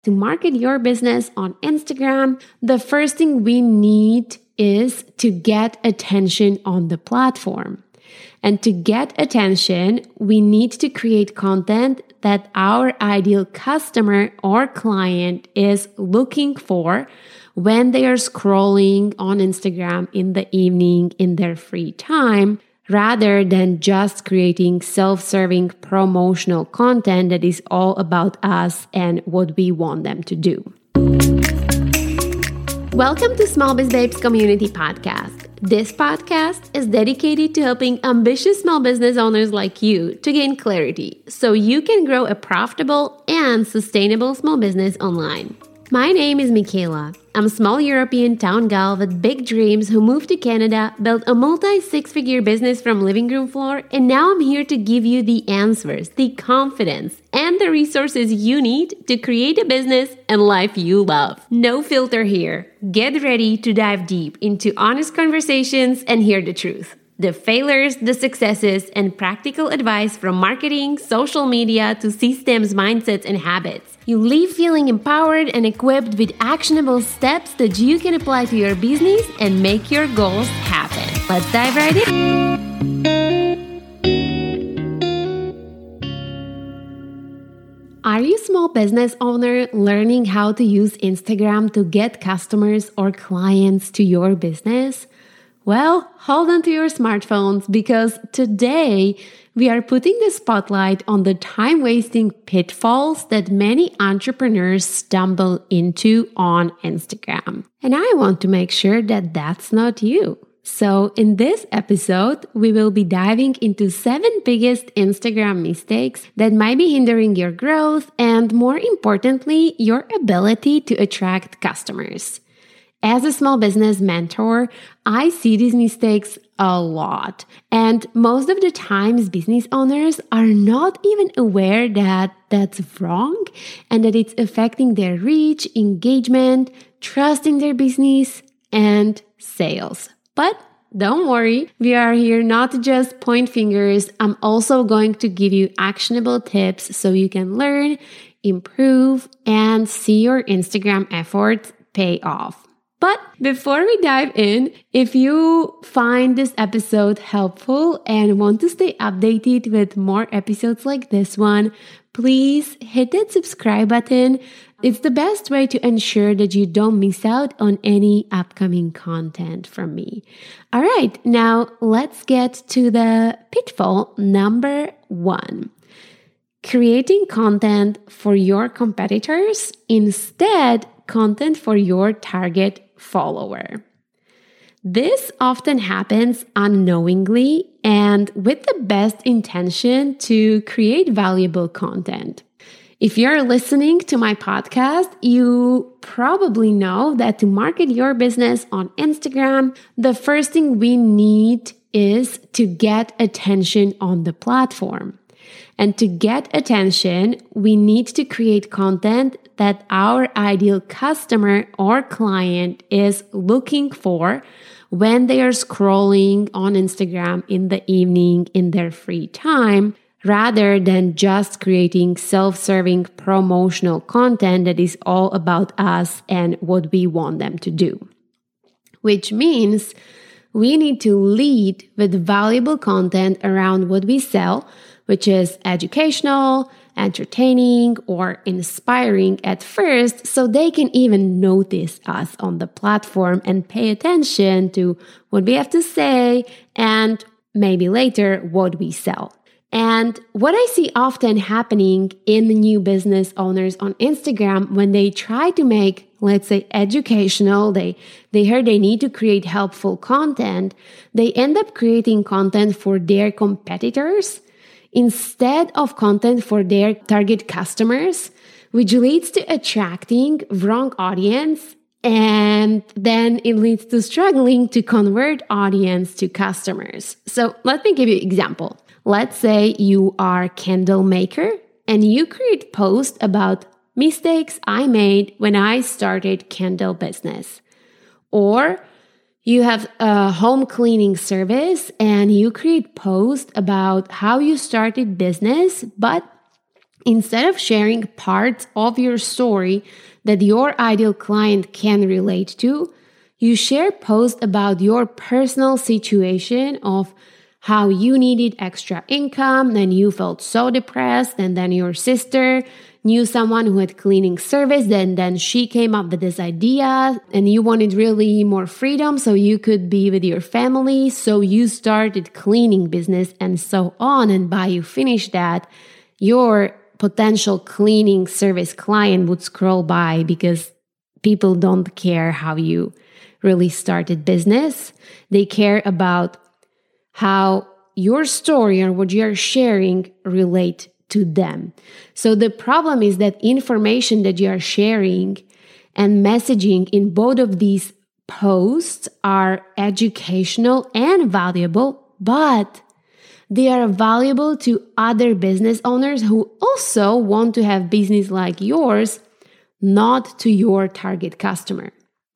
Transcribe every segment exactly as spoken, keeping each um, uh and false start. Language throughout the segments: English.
To market your business on Instagram, the first thing we need is to get attention on the platform. And to get attention, we need to create content that our ideal customer or client is looking for when they are scrolling on Instagram in the evening in their free time, rather than just creating self-serving promotional content that is all about us and what we want them to do. Welcome to Small Biz Babes Community Podcast. This podcast is dedicated to helping ambitious small business owners like you to gain clarity so you can grow a profitable and sustainable small business online. My name is Michaela. I'm a small European town gal with big dreams who moved to Canada, built a multi-six-figure business from living room floor, and now I'm here to give you the answers, the confidence, and the resources you need to create a business and life you love. No filter here. Get ready to dive deep into honest conversations and hear the truth. The failures, the successes, and practical advice from marketing, social media to systems, mindsets, and habits. You leave feeling empowered and equipped with actionable steps that you can apply to your business and make your goals happen. Let's dive right in. Are you a small business owner learning how to use Instagram to get customers or clients to your business? Well, hold on to your smartphones because today we are putting the spotlight on the time-wasting pitfalls that many entrepreneurs stumble into on Instagram. And I want to make sure that that's not you. So in this episode, we will be diving into seven biggest Instagram mistakes that might be hindering your growth and, more importantly, your ability to attract customers. As a small business mentor, I see these mistakes a lot. And most of the times, business owners are not even aware that that's wrong and that it's affecting their reach, engagement, trust in their business, and sales. But don't worry, we are here not to just point fingers. I'm also going to give you actionable tips so you can learn, improve, and see your Instagram efforts pay off. But before we dive in, if you find this episode helpful and want to stay updated with more episodes like this one, please hit that subscribe button. It's the best way to ensure that you don't miss out on any upcoming content from me. All right, now let's get to the pitfall number one. Creating content for your competitors, instead content for your target follower. This often happens unknowingly and with the best intention to create valuable content. If you're listening to my podcast, you probably know that to market your business on Instagram, the first thing we need is to get attention on the platform. And to get attention, we need to create content that our ideal customer or client is looking for when they are scrolling on Instagram in the evening in their free time, rather than just creating self-serving promotional content that is all about us and what we want them to do. Which means we need to lead with valuable content around what we sell, which is educational, entertaining, or inspiring at first, so they can even notice us on the platform and pay attention to what we have to say and maybe later what we sell. And what I see often happening in the new business owners on Instagram when they try to make, let's say, educational, they, they heard they need to create helpful content, they end up creating content for their competitors instead of content for their target customers, which leads to attracting wrong audience, and then it leads to struggling to convert audience to customers. So let me give you an example. Let's say you are a candle maker and you create posts about mistakes I made when I started candle business. Or you have a home cleaning service and you create posts about how you started business, but Instead of sharing parts of your story that your ideal client can relate to, you share posts about your personal situation of how you needed extra income, then you felt so depressed, and then your sister knew someone who had cleaning service, then then she came up with this idea, and you wanted really more freedom so you could be with your family, so you started cleaning business and so on. And by you finish that, your potential cleaning service client would scroll by because people don't care how you really started business. They care about how your story or what you're sharing relate to them. So the problem is that information that you are sharing and messaging in both of these posts are educational and valuable, but they are valuable to other business owners who also want to have business like yours, not to your target customer.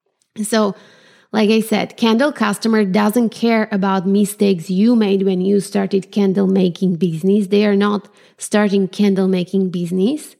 So, like I said, candle customer doesn't care about mistakes you made when you started candle making business. They are not starting candle making business.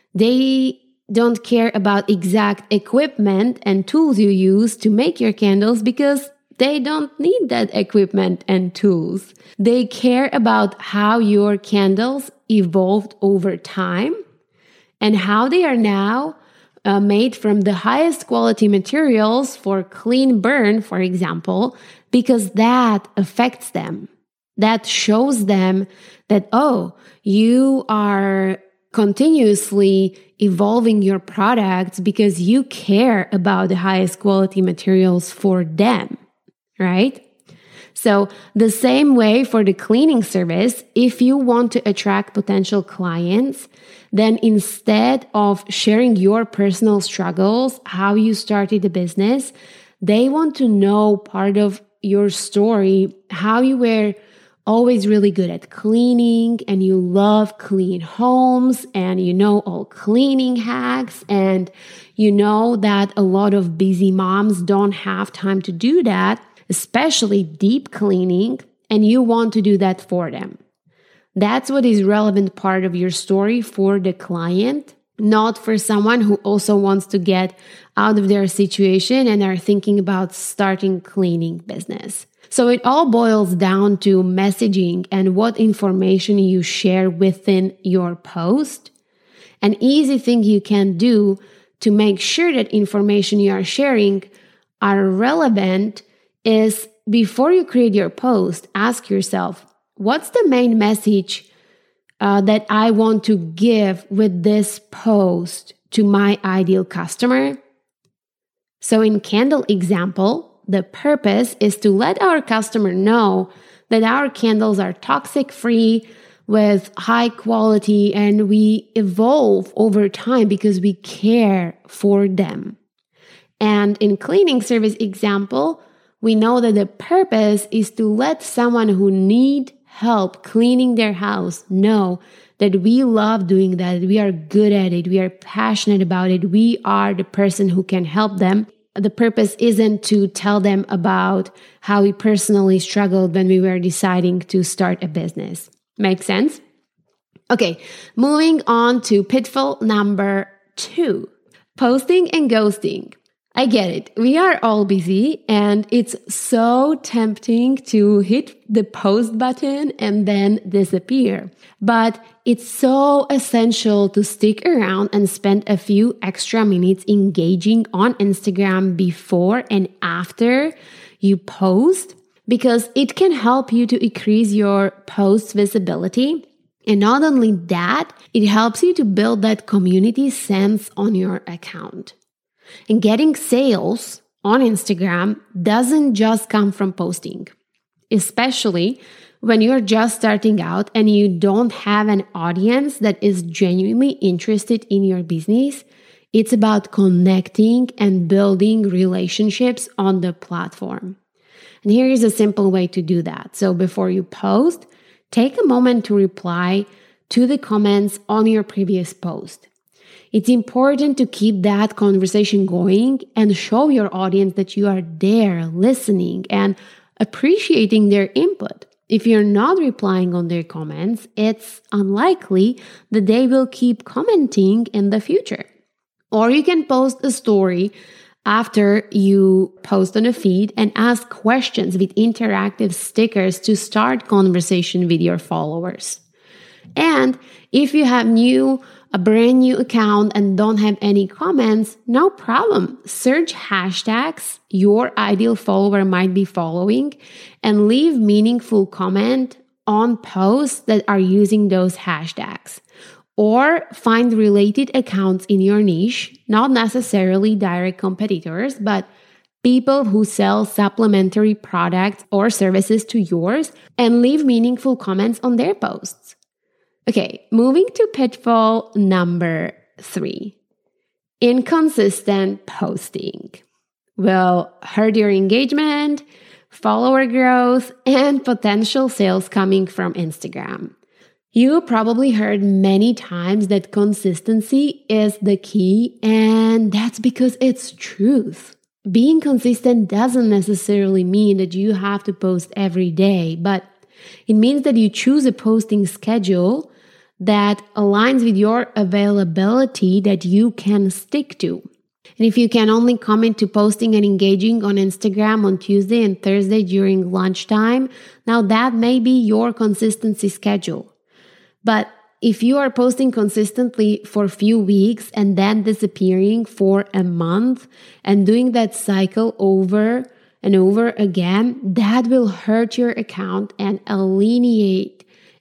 They don't care about exact equipment and tools you use to make your candles because they don't need that equipment and tools. They care about how your candles evolved over time and how they are now Uh, made from the highest quality materials for clean burn, for example, because that affects them. That shows them that, oh, you are continuously evolving your products because you care about the highest quality materials for them, right? So the same way for the cleaning service, if you want to attract potential clients, then instead of sharing your personal struggles, how you started a business, they want to know part of your story, how you were always really good at cleaning and you love clean homes and you know all cleaning hacks and you know that a lot of busy moms don't have time to do that, especially deep cleaning, and you want to do that for them. That's what is relevant part of your story for the client, not for someone who also wants to get out of their situation and are thinking about starting cleaning business. So it all boils down to messaging and what information you share within your post. An easy thing you can do to make sure that information you are sharing are relevant is before you create your post, ask yourself, what's the main message uh, that I want to give with this post to my ideal customer? So in candle example, the purpose is to let our customer know that our candles are toxic free with high quality and we evolve over time because we care for them. And in cleaning service example, we know that the purpose is to let someone who need help cleaning their house know that we love doing that, we are good at it, we are passionate about it, we are the person who can help them. The purpose isn't to tell them about how we personally struggled when we were deciding to start a business. Make sense? Okay, moving on to pitfall number two, posting and ghosting. I get it. We are all busy and it's so tempting to hit the post button and then disappear. But it's so essential to stick around and spend a few extra minutes engaging on Instagram before and after you post because it can help you to increase your post visibility. And not only that, it helps you to build that community sense on your account. And getting sales on Instagram doesn't just come from posting, especially when you're just starting out and you don't have an audience that is genuinely interested in your business. It's about connecting and building relationships on the platform. And here is a simple way to do that. So before you post, take a moment to reply to the comments on your previous post. It's important to keep that conversation going and show your audience that you are there listening and appreciating their input. if you're not replying on their comments, it's unlikely that they will keep commenting in the future. Or you can post a story after you post on a feed and ask questions with interactive stickers to start conversation with your followers. And if you have new a brand new account and don't have any comments, no problem. Search hashtags your ideal follower might be following and leave meaningful comment on posts that are using those hashtags. Or find related accounts in your niche, not necessarily direct competitors, but people who sell supplementary products or services to yours, and leave meaningful comments on their posts. Okay, moving to pitfall number three. Inconsistent posting will hurt your engagement, follower growth, and potential sales coming from Instagram. You probably heard many times that consistency is the key, and that's because it's truth. Being consistent doesn't necessarily mean that you have to post every day, but it means that you choose a posting schedule that aligns with your availability that you can stick to. And if you can only commit to posting and engaging on Instagram on Tuesday and Thursday during lunchtime, now that may be your consistency schedule. But if you are posting consistently for a few weeks and then disappearing for a month and doing that cycle over and over again, that will hurt your account and alienate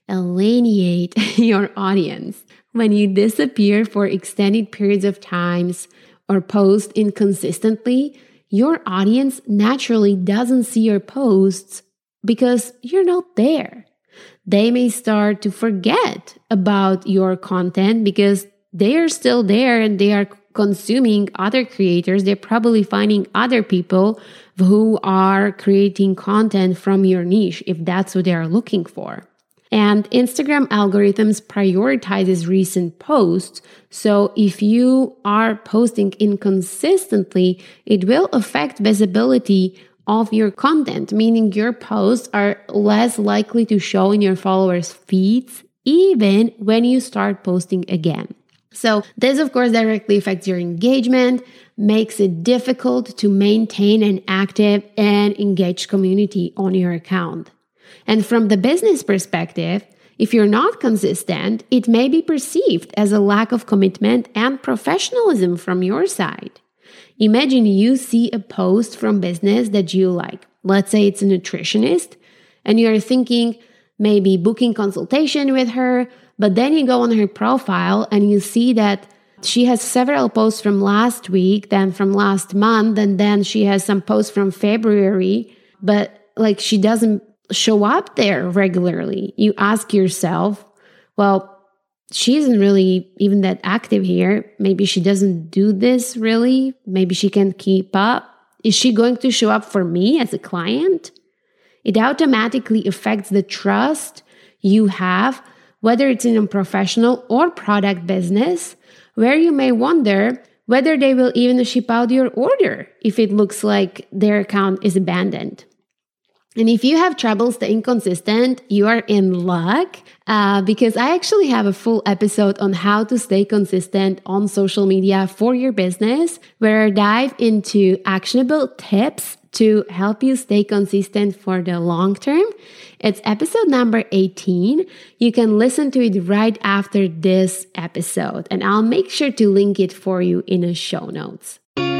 alienate your audience. When you disappear for extended periods of times or post inconsistently, your audience naturally doesn't see your posts because you're not there. They may start to forget about your content because they are still there and they are consuming other creators. They're probably finding other people who are creating content from your niche if that's what they are looking for. And Instagram algorithms prioritizes recent posts. So if you are posting inconsistently, it will affect visibility of your content, meaning your posts are less likely to show in your followers' feeds, even when you start posting again. So this, of course, directly affects your engagement, makes it difficult to maintain an active and engaged community on your account. And from the business perspective, if you're not consistent, it may be perceived as a lack of commitment and professionalism from your side. Imagine you see a post from business that you like. Let's say it's a nutritionist, and you're thinking maybe booking consultation with her, but then you go on her profile and you see that she has several posts from last week, then from last month, and then she has some posts from February, but like she doesn't show up there regularly. You ask yourself, well, she isn't really even that active here. Maybe she doesn't do this really. Maybe she can't keep up. Is she going to show up for me as a client? It automatically affects the trust you have, whether it's in a professional or product business, where you may wonder whether they will even ship out your order if it looks like their account is abandoned. And if you have trouble staying consistent, you are in luck uh, because I actually have a full episode on how to stay consistent on social media for your business, where I dive into actionable tips to help you stay consistent for the long term. It's episode number eighteen. You can listen to it right after this episode, and I'll make sure to link it for you in the show notes.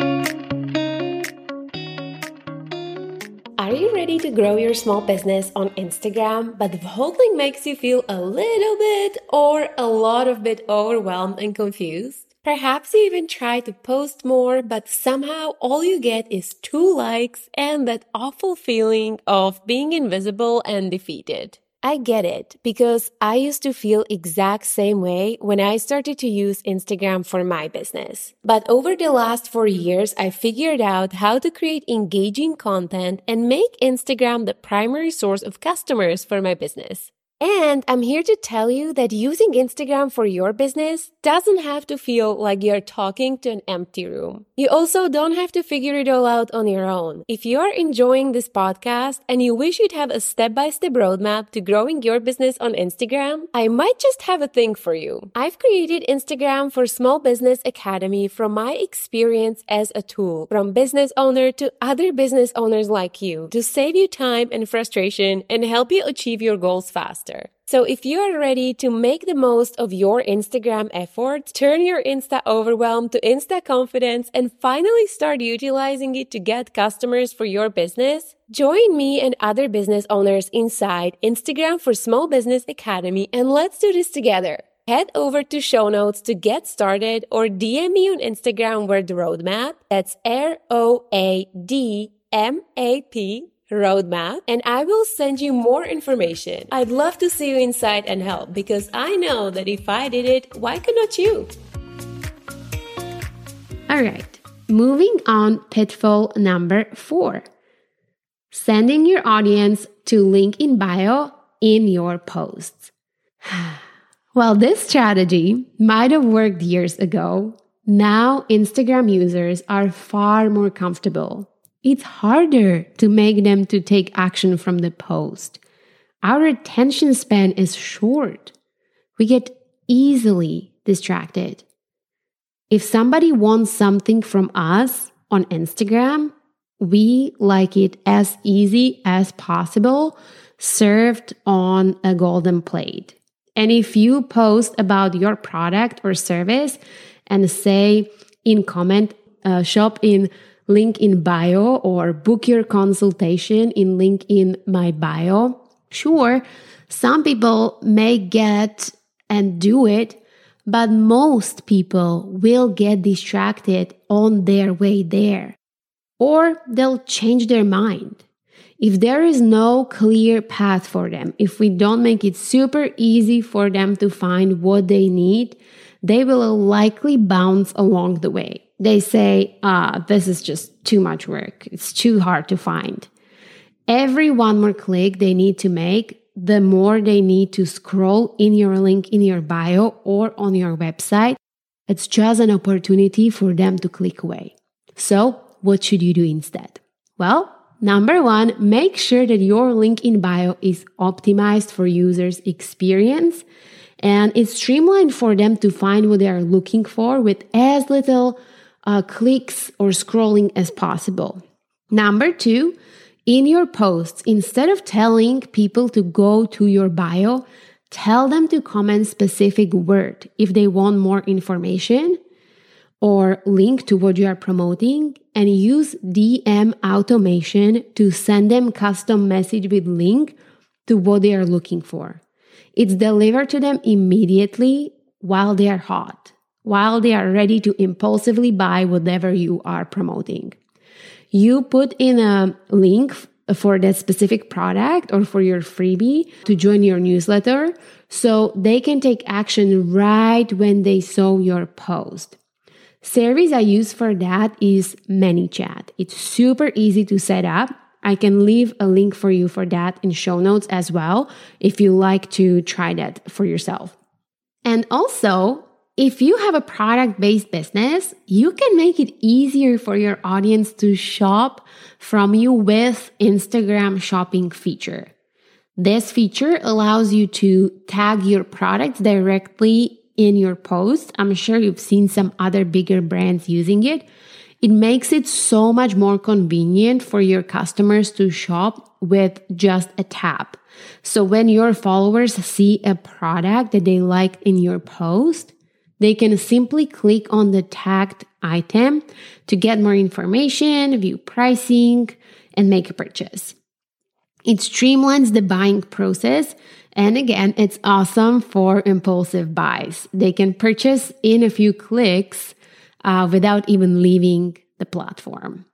Are you ready to grow your small business on Instagram, but the whole thing makes you feel a little bit or a lot of bit overwhelmed and confused? Perhaps you even try to post more, but somehow all you get is two likes and that awful feeling of being invisible and defeated. I get it, because I used to feel exact same way when I started to use Instagram for my business. But over the last four years, I figured out how to create engaging content and make Instagram the primary source of customers for my business. And I'm here to tell you that using Instagram for your business doesn't have to feel like you're talking to an empty room. You also don't have to figure it all out on your own. If you are enjoying this podcast and you wish you'd have a step-by-step roadmap to growing your business on Instagram, I might just have a thing for you. I've created Instagram for Small Business Academy from my experience as a tool, from business owner to other business owners like you, to save you time and frustration and help you achieve your goals faster. So if you are ready to make the most of your Instagram efforts, turn your Insta overwhelm to Insta confidence, and finally start utilizing it to get customers for your business, join me and other business owners inside Instagram for Small Business Academy, and let's do this together. Head over to show notes to get started or D M me on Instagram word roadmap. That's R O A D M A P. roadmap, and I will send you more information. I'd love to see you inside and help, because I know that if I did it, why could not you? All right, moving on, pitfall number four. Sending your audience to link in bio in your posts. Well, this strategy might have worked years ago. Now, Instagram users are far more comfortable. It's harder to make them to take action from the post. Our attention span is short. We get easily distracted. If somebody wants something from us on Instagram, we like it as easy as possible, served on a golden plate. And if you post about your product or service and say in comment, uh, shop in link in bio, or book your consultation in link in my bio. Sure, some people may get and do it, but most people will get distracted on their way there, or they'll change their mind. If there is no clear path for them, if we don't make it super easy for them to find what they need, they will likely bounce along the way. They say, ah, this is just too much work. It's too hard to find. Every one more click they need to make, the more they need to scroll in your link in your bio or on your website. It's just an opportunity for them to click away. So what should you do instead? Well, number one, make sure that your link in bio is optimized for users' experience and it's streamlined for them to find what they are looking for with as little uh, clicks or scrolling as possible. Number two, in your posts, instead of telling people to go to your bio, tell them to comment specific word if they want more information or link to what you are promoting, and use D M automation to send them custom message with link to what they are looking for. It's delivered to them immediately while they are hot, while they are ready to impulsively buy whatever you are promoting. You put in a link for that specific product or for your freebie to join your newsletter so they can take action right when they saw your post. Service I use for that is ManyChat. It's super easy to set up. I can leave a link for you for that in show notes as well if you like to try that for yourself. And also, if you have a product-based business, you can make it easier for your audience to shop from you with Instagram shopping feature. This feature allows you to tag your products directly in your post. I'm sure you've seen some other bigger brands using it. It makes it so much more convenient for your customers to shop with just a tap. So when your followers see a product that they like in your post, they can simply click on the tagged item to get more information, view pricing, and make a purchase. It streamlines the buying process. And again, it's awesome for impulsive buys. They can purchase in a few clicks uh, without even leaving the platform.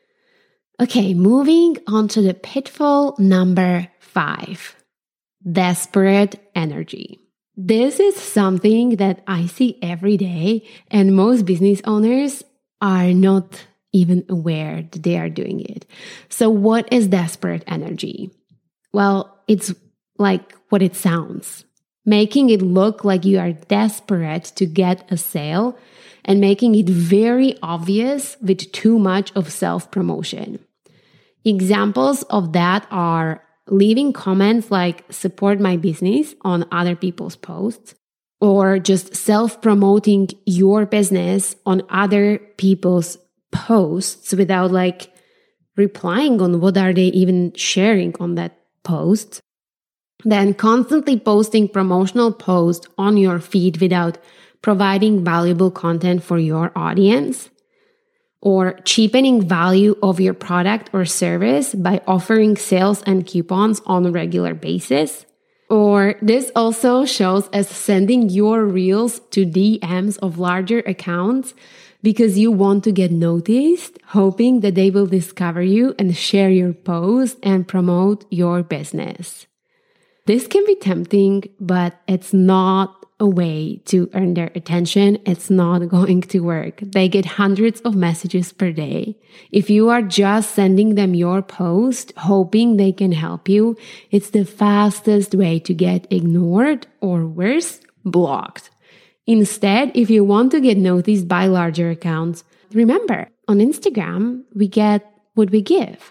Okay, moving on to the pitfall number five, desperate energy. This is something that I see every day, and most business owners are not even aware that they are doing it. So what is desperate energy? Well, it's like what it sounds, making it look like you are desperate to get a sale and making it very obvious with too much of self-promotion. Examples of that are leaving comments like support my business on other people's posts, or just self-promoting your business on other people's posts without like replying on what are they even sharing on that post. Then constantly posting promotional posts on your feed without providing valuable content for your audience, or cheapening value of your product or service by offering sales and coupons on a regular basis. Or this also shows as sending your reels to D Ms of larger accounts because you want to get noticed, hoping that they will discover you and share your post and promote your business. This can be tempting, but it's not a way to earn their attention. It's not going to work. They get hundreds of messages per day. If you are just sending them your post, hoping they can help you, it's the fastest way to get ignored or worse, blocked. Instead, if you want to get noticed by larger accounts, remember, on Instagram, we get what we give.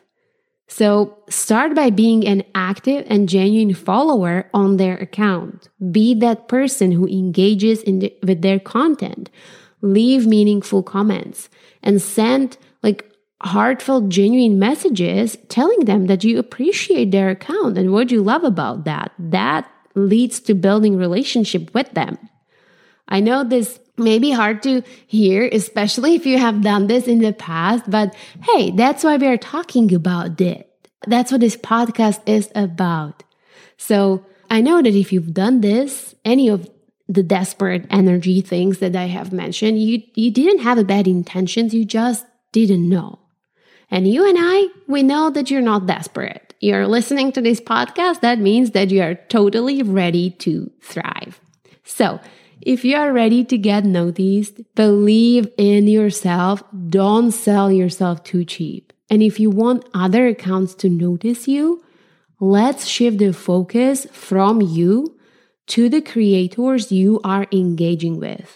So start by being an active and genuine follower on their account. Be that person who engages in the, with their content. Leave meaningful comments and send like heartfelt, genuine messages telling them that you appreciate their account and what you love about that. That leads to building relationship with them. I know this may be hard to hear, especially if you have done this in the past, but hey, that's why we are talking about it. That's what this podcast is about. So I know that if you've done this, any of the desperate energy things that I have mentioned, you, you didn't have bad intentions, you just didn't know. And you and I, we know that you're not desperate. You're listening to this podcast, that means that you are totally ready to thrive. So if you are ready to get noticed, believe in yourself. Don't sell yourself too cheap. And if you want other accounts to notice you, let's shift the focus from you to the creators you are engaging with.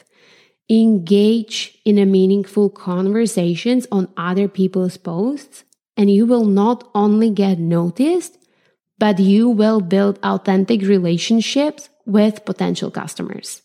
Engage in a meaningful conversations on other people's posts, and you will not only get noticed, but you will build authentic relationships with potential customers.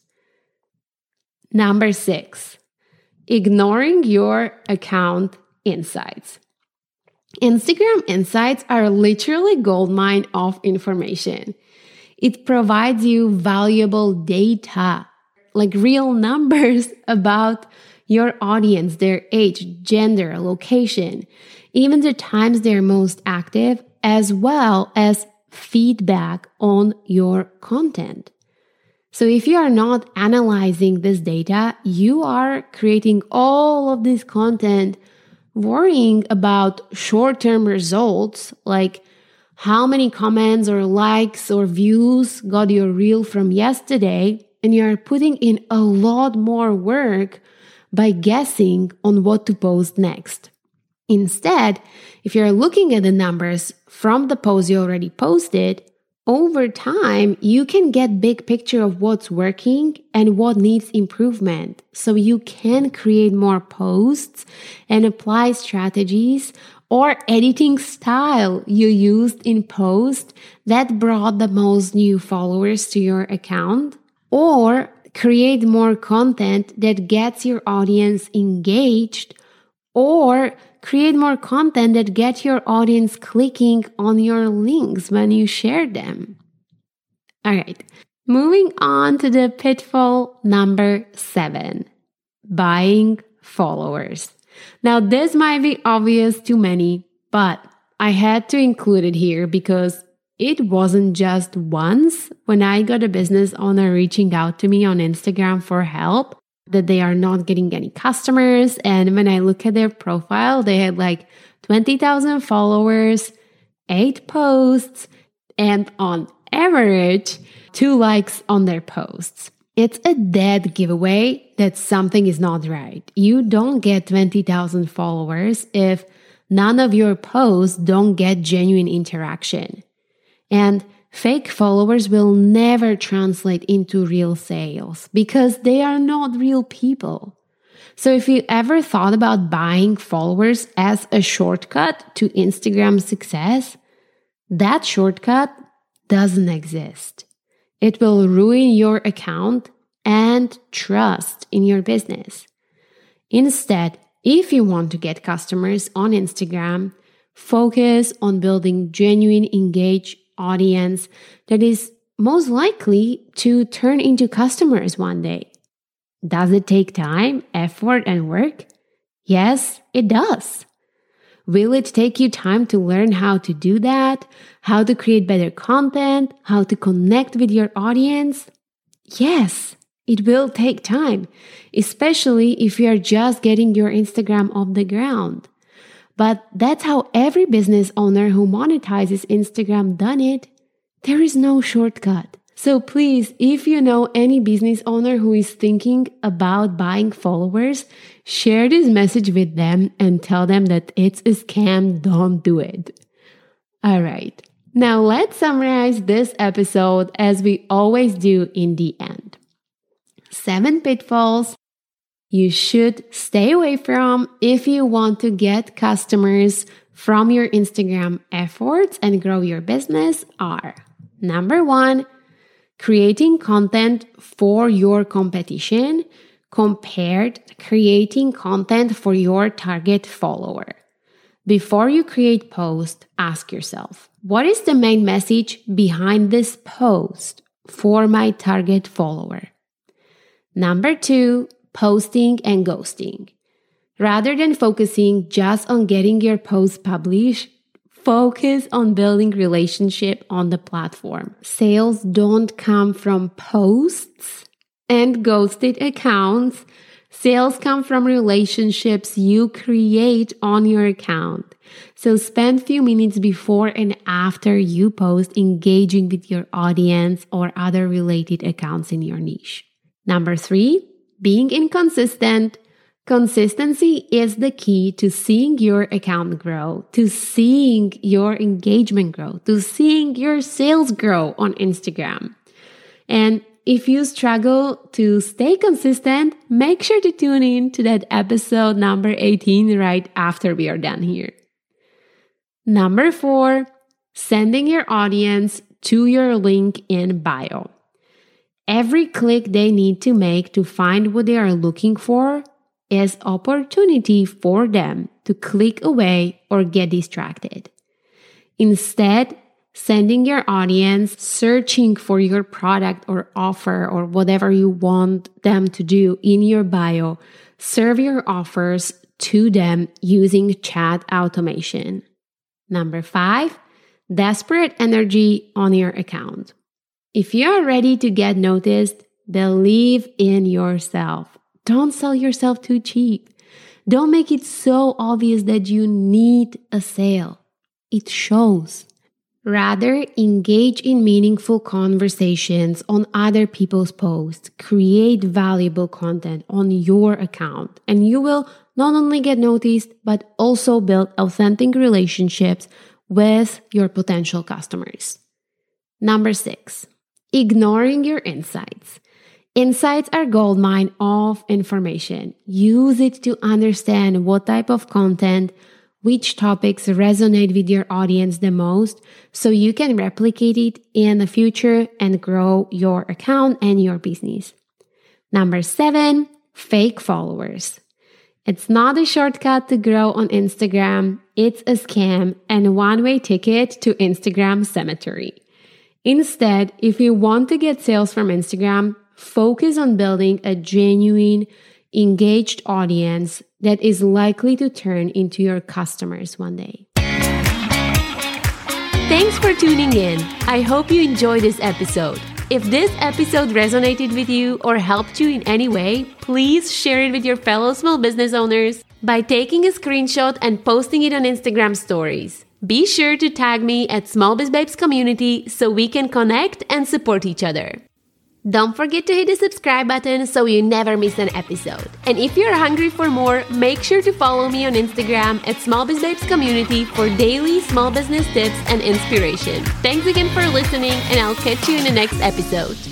Number six, ignoring your account insights. Instagram insights are literally goldmine of information. It provides you valuable data, like real numbers about your audience, their age, gender, location, even the times they're most active, as well as feedback on your content. So if you are not analyzing this data, you are creating all of this content worrying about short-term results, like how many comments or likes or views got your reel from yesterday, and you are putting in a lot more work by guessing on what to post next. Instead, if you're looking at the numbers from the post you already posted, over time, you can get big picture of what's working and what needs improvement. So you can create more posts and apply strategies or editing style you used in post that brought the most new followers to your account, or create more content that gets your audience engaged, or create more content that gets your audience clicking on your links when you share them. All right, moving on to the pitfall number seven, buying followers. Now, this might be obvious to many, but I had to include it here because it wasn't just once when I got a business owner reaching out to me on Instagram for help that they are not getting any customers. And when I look at their profile, they had like twenty thousand followers, eight posts, and on average, two likes on their posts. It's a dead giveaway that something is not right. You don't get twenty thousand followers if none of your posts don't get genuine interaction. And Fake followers will never translate into real sales because they are not real people. So if you ever thought about buying followers as a shortcut to Instagram success, that shortcut doesn't exist. It will ruin your account and trust in your business. Instead, if you want to get customers on Instagram, focus on building genuine, engaged audience that is most likely to turn into customers one day. Does it take time, effort, and work? Yes, it does. Will it take you time to learn how to do that? How to create better content? How to connect with your audience? Yes, it will take time, especially if you are just getting your Instagram off the ground. But that's how every business owner who monetizes Instagram done it. There is no shortcut. So please, if you know any business owner who is thinking about buying followers, share this message with them and tell them that it's a scam. Don't do it. All right. Now let's summarize this episode as we always do in the end. Seven pitfalls you should stay away from if you want to get customers from your Instagram efforts and grow your business are: number one, creating content for your competition compared to creating content for your target follower. Before you create post, ask yourself, what is the main message behind this post for my target follower? Number two, posting and ghosting. Rather than focusing just on getting your post published, focus on building relationship on the platform. Sales don't come from posts and ghosted accounts. Sales come from relationships you create on your account. So spend a few minutes before and after you post engaging with your audience or other related accounts in your niche. Number three, being inconsistent. Consistency is the key to seeing your account grow, to seeing your engagement grow, to seeing your sales grow on Instagram. And if you struggle to stay consistent, make sure to tune in to that episode number eighteen right after we are done here. Number four, sending your audience to your link in bio. Every click they need to make to find what they are looking for is opportunity for them to click away or get distracted. Instead, sending your audience searching for your product or offer or whatever you want them to do in your bio, serve your offers to them using chat automation. Number five, desperate energy on your account. If you are ready to get noticed, believe in yourself. Don't sell yourself too cheap. Don't make it so obvious that you need a sale. It shows. Rather, engage in meaningful conversations on other people's posts. Create valuable content on your account, and you will not only get noticed, but also build authentic relationships with your potential customers. Number six, ignoring your insights. Insights are goldmine of information. Use it to understand what type of content, which topics resonate with your audience the most, so you can replicate it in the future and grow your account and your business. Number seven, fake followers. It's not a shortcut to grow on Instagram. It's a scam and a one-way ticket to Instagram cemetery. Instead, if you want to get sales from Instagram, focus on building a genuine, engaged audience that is likely to turn into your customers one day. Thanks for tuning in. I hope you enjoyed this episode. If this episode resonated with you or helped you in any way, please share it with your fellow small business owners by taking a screenshot and posting it on Instagram stories. Be sure to tag me at Small Biz Babes Community so we can connect and support each other. Don't forget to hit the subscribe button so you never miss an episode. And if you're hungry for more, make sure to follow me on Instagram at Small Biz Babes Community for daily small business tips and inspiration. Thanks again for listening, and I'll catch you in the next episode.